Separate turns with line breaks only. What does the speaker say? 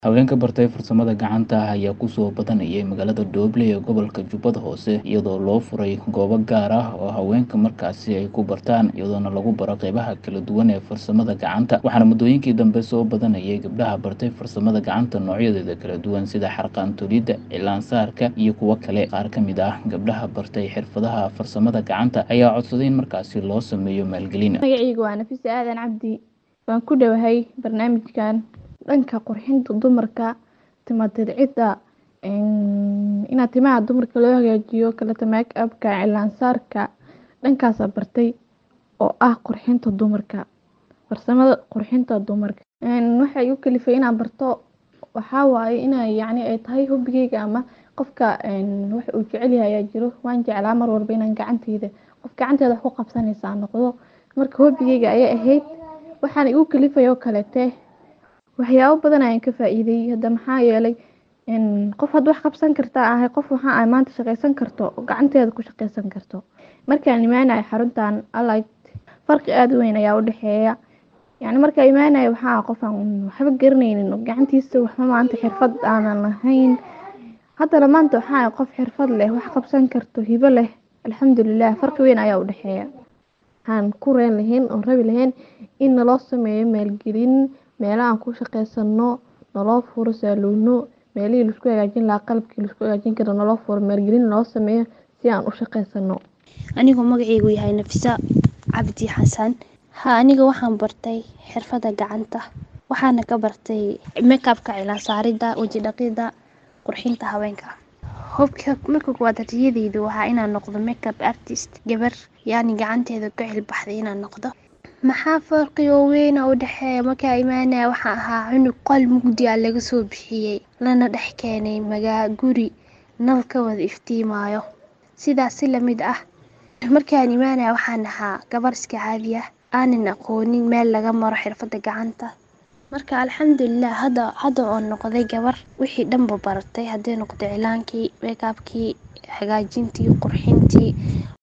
Haweenka bartay farsamada gacanta ah ayaa ku soo badanayay magaalada Dooble ee gobolka Jubbada Hoose iyadoo loo furay goobo gaar ah oo haweenka markaasi ay ku bartaan iyadoona lagu baro qeybaha kala duwan ee farsamada gacanta waxaana muddooyinkii dambe soo badanayay gabdhaha bartay farsamada gacanta noocyadeeda kala duwan sida xarqaan tolidda, cilaan saarka iyo kuwo kale qaar ka mid ah gabdhaha bartay xirfadaha farsamada gacanta ayaa codsaday in markaasi loo sameeyo maalgelin.
Magacaygu waa Nafisa Aadan Cabdi. Waan ku dhowahay barnaamijkan dhanka qurxinta dumarka, tima tircidda, inaad timaha dumarka loo hagaajiyo, kalata make upka, cilaan saarka, dhankaas bartay oo ah qurxinta dumarka, farsamada qurxinta dumarka. Waxay igu kalifay inaan barto waxaa waaye inay ay tahay hobigeyga ama qofka wax uu jecel yahay ayaa jiro. Waan jeclaa mar walba inaan gacanteyda qof gacanteeda wax ku qabsanaysa aan noqdo. Marka hobigeyga ayay ahayd waxaan igu kalifay oo kalete waxyaabo badan ayaan ka faa'iiday. Hadda maxaa yeelay qof had wax qabsan kartaa ahay qof waxaan ay maanta shaqaysan karto oo gacanteeda ku shaqaysan karto. Markaan imaanay xaruntan Allied farqi aad u weyn ayaa u dhaxeeya. Markaan imaanay waxaa qof aan waxba garanaynin oo gacantiisa waxba maanta xirfad aan lahayn. Haddana maanta waxaa qof xirfad leh wax qabsan karto hibo leh. Alxamdulillah farqi weyn ayaa u dhaxeeya. Waxaan ku reen lahayn oo rabi lahayn in naloo sameeyo maalgelin meelaha aan ku shaqaysano naloo furo saaluuno meelihii la isku hagaajin lahaa qalabkii la isku hagaajin karo naloo furo maalgelin naloo sameeyo si aan u shaqaysano.
Anigu magacaygu yahay Nafisa Cabdi Xasan. Aniga waxaan bartay xirfada gacanta. Waxaana ka bartay make upka, cilaan saaridda, waji dhaqidda, qurxinta haweenka. Hobka marka kuwaad riyadeydu waxaa inaan noqdo make up artist gabar gacanteeda ku xilbaxday inaan noqdo. Maxaa farqi weyn u dhaxeeya markaa imaanay waxaan ahaa cunug qol mugdi ah laga soo bixiyay lana dhex keenay guri nal ka wada iftiimayo sidaas si la mid ah. Markaan imaanay waxaan ahaa gabar iska caadi ah aanan aqoonin meel laga maro xirfada gacanta. Marka alxamdulillah hadda oo noqday gabar wixii dhanba baratay hadday noqdo cilaankii, make upkii, hagaajintii, qurxintii